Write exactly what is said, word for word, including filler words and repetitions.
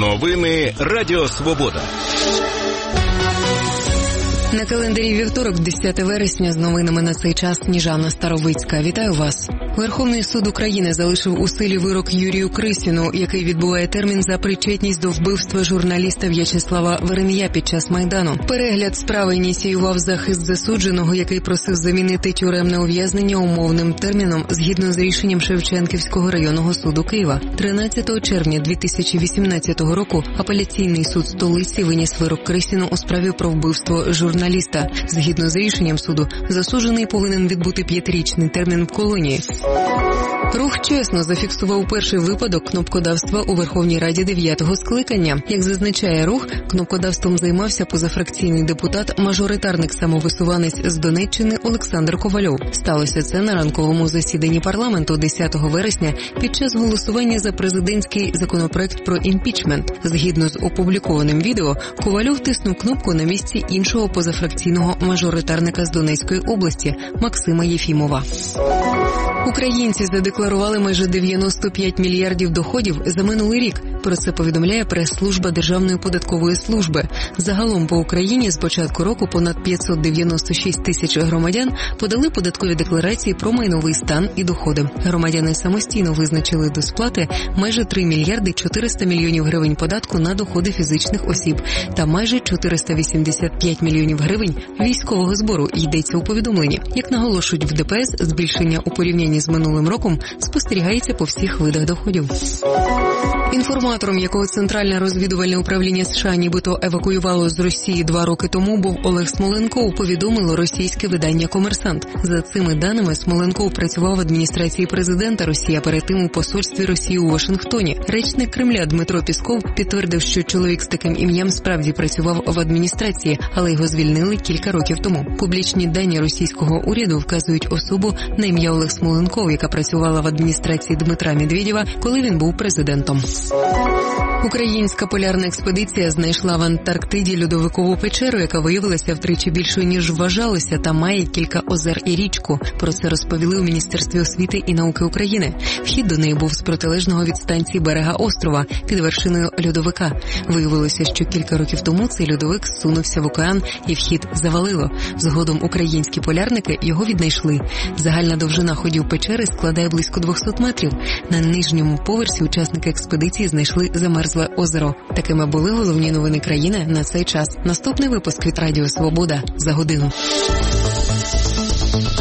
Новини Радіо Свобода. На календарі вівторок, десяте вересня, з новинами на цей час Сніжана Старовицька. Вітаю вас. Верховний суд України залишив у силі вирок Юрію Крисіну, який відбуває термін за причетність до вбивства журналіста В'ячеслава Веремія під час Майдану. Перегляд справи ініціював захист засудженого, який просив замінити тюремне ув'язнення умовним терміном згідно з рішенням Шевченківського районного суду Києва. тринадцятого червня дві тисячі вісімнадцятого року апеляційний суд столиці виніс вирок Крисіну у справі про вбивство журналіста. Згідно з рішенням суду, засуджений повинен відбути п'ятирічний термін в колонії. Рух «Чесно» зафіксував перший випадок кнопкодавства у Верховній Раді дев'ятого скликання. Як зазначає рух, кнопкодавством займався позафракційний депутат, мажоритарник самовисуванець з Донеччини Олександр Ковальов. Сталося це на ранковому засіданні парламенту десятого вересня під час голосування за президентський законопроект про імпічмент. Згідно з опублікованим відео, Ковальов тиснув кнопку на місці іншого позафракційного мажоритарника з Донецької області Максима Єфімова. Українці задекларували майже дев'яносто п'ять мільярдів доходів за минулий рік. Про це повідомляє прес-служба Державної податкової служби. Загалом по Україні з початку року понад п'ятсот дев'яносто шість тисяч громадян подали податкові декларації про майновий стан і доходи. Громадяни самостійно визначили до сплати майже три мільярди чотириста мільйонів гривень податку на доходи фізичних осіб та майже чотириста вісімдесят п'ять мільйонів гривень військового збору, йдеться у повідомленні. Як наголошують в ДПС, збільшення у порівнянні з минулим роком спостерігається по всіх видах доходів. Інформатором, якого Центральне розвідувальне управління США нібито евакуювало з Росії два роки тому, був Олег Смоленков, повідомило російське видання «Комерсант». За цими даними, Смоленков працював в адміністрації президента Росії, а перед тим у посольстві Росії у Вашингтоні. Речник Кремля Дмитро Пісков підтвердив, що чоловік з таким ім'ям справді працював в адміністрації, але його звільнили кілька років тому. Публічні дані російського уряду вказують особу на ім'я Олег Смоленков, яка працювала в адміністрації Дмитра Медведєва, коли він був президентом. Українська полярна експедиція знайшла в Антарктиді льодовикову печеру, яка виявилася втричі більшою, ніж вважалося, та має кілька озер і річку. Про це розповіли у Міністерстві освіти і науки України. Вхід до неї був з протилежного від станції берега острова, під вершиною льодовика. Виявилося, що кілька років тому цей льодовик зсунувся в океан і вхід завалило. Згодом українські полярники його віднайшли. Загальна довжина ходів печери складає близько двохсот метрів. На нижньому поверсі учасники експедиції знайшли замерзле озеро. Такими були головні новини країни на цей час. Наступний випуск від Радіо Свобода за годину.